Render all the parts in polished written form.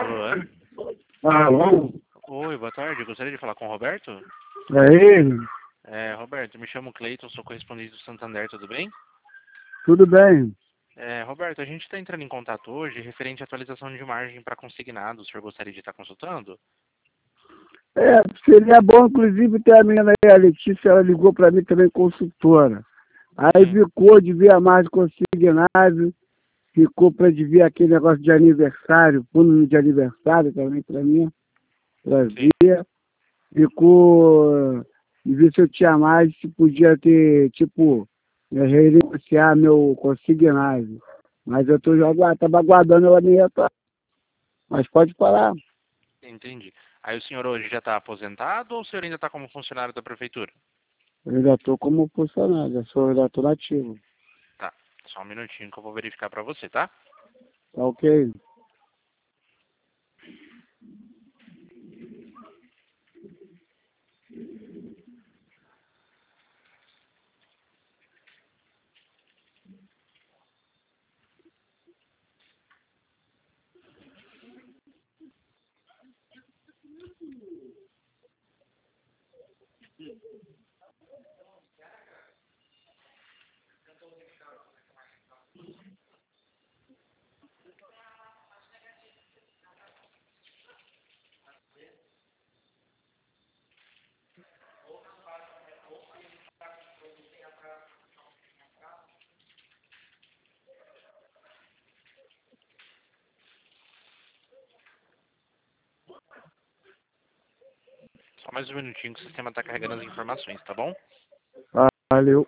Alô? Alô? Oi, boa tarde. Eu gostaria de falar com o Roberto. É ele? Roberto, me chamo Cleiton, sou correspondente do Santander, tudo bem? Tudo bem? Roberto, a gente está entrando em contato hoje referente à atualização de margem para consignado. O senhor gostaria de estar consultando? Seria bom, inclusive, ter a menina aí, a Letícia, ela ligou para mim também, consultora. Aí ficou de ver a mais consignado, ficou para de ver aquele negócio de aniversário, fundo de aniversário também para mim, trazia. Ficou de ver se eu tinha mais, se podia ter, tipo, renegociar meu consignado. Mas eu estava aguardando ela me retornar. Mas pode falar. Entendi. Aí o senhor hoje já está aposentado ou o senhor ainda está como funcionário da prefeitura? Eu ainda estou como funcionário, ainda estou nativo. Tá, só um minutinho que eu vou verificar para você, tá? Tá ok? Só mais um minutinho que o sistema está carregando as informações, tá bom? Valeu.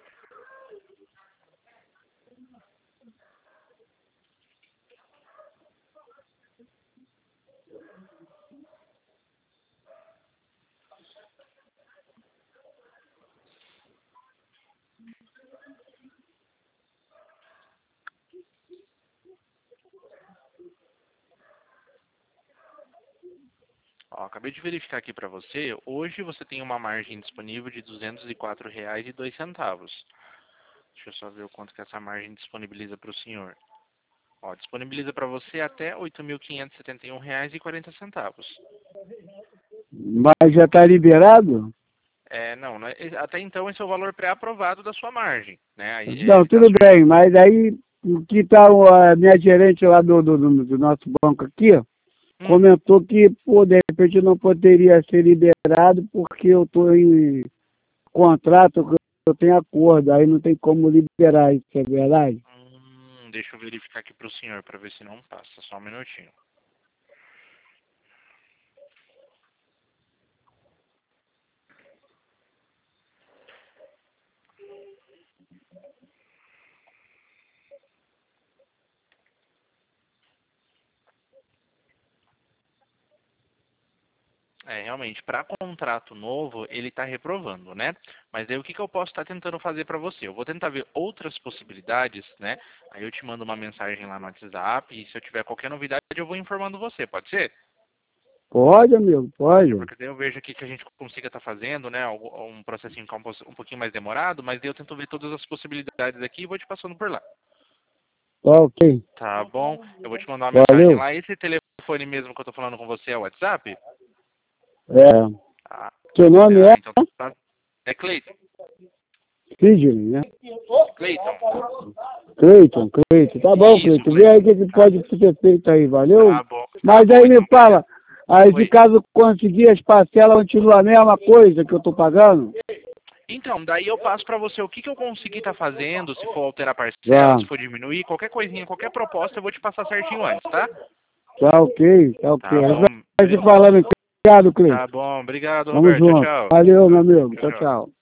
Ó, acabei de verificar aqui para você. Hoje você tem uma margem disponível de R$ 204,02. Deixa eu só ver o quanto que essa margem disponibiliza para o senhor. Ó, disponibiliza para você até R$ 8.571,40. Mas já está liberado? Não, até então esse é o valor pré-aprovado da sua margem, né? Aí, Não, ele tá tudo bem, mas aí o que está a minha gerente lá do nosso banco aqui, comentou que, pô, de repente não poderia ser liberado porque eu estou em contrato, eu tenho acordo, aí não tem como liberar, isso é verdade? Deixa eu verificar aqui para o senhor para ver se não passa. Só um minutinho. Realmente, para contrato novo, ele está reprovando, né? Mas aí o que, que eu posso estar tentando fazer para você? Eu vou tentar ver outras possibilidades, né? Aí eu te mando uma mensagem lá no WhatsApp e se eu tiver qualquer novidade eu vou informando você, pode ser? Pode, amigo, pode. Porque daí eu vejo aqui que a gente consiga estar fazendo, né? Um processinho que é um pouquinho mais demorado, mas daí eu tento ver todas as possibilidades aqui e vou te passando por lá. Tá ok. Tá bom? Eu vou te mandar uma mensagem Valeu. lá. Esse telefone mesmo que eu tô falando com você é o WhatsApp? Ah, Seu nome é então tá. É Cleiton. Sidney, né? Cleiton. Cleiton. Tá bom, Isso, Cleiton. Vê aí o que Tá, pode ser feito aí, valeu? tá bom. Tá Mas bom, aí me então. fala, aí se Oi. caso conseguir as parcelas, continua a mesma coisa que eu tô pagando? Então, daí eu passo pra você o que, que eu consegui estar fazendo, se for alterar parcela, se for diminuir, qualquer coisinha, qualquer proposta, eu vou te passar certinho antes, tá? Tá ok. Tá A gente bom. vai se falando. Obrigado, Cleiton. Tá bom. Obrigado, Tamo Roberto. Tchau, junto. tchau. Valeu, meu amigo. Tchau, Tchau, tchau. tchau.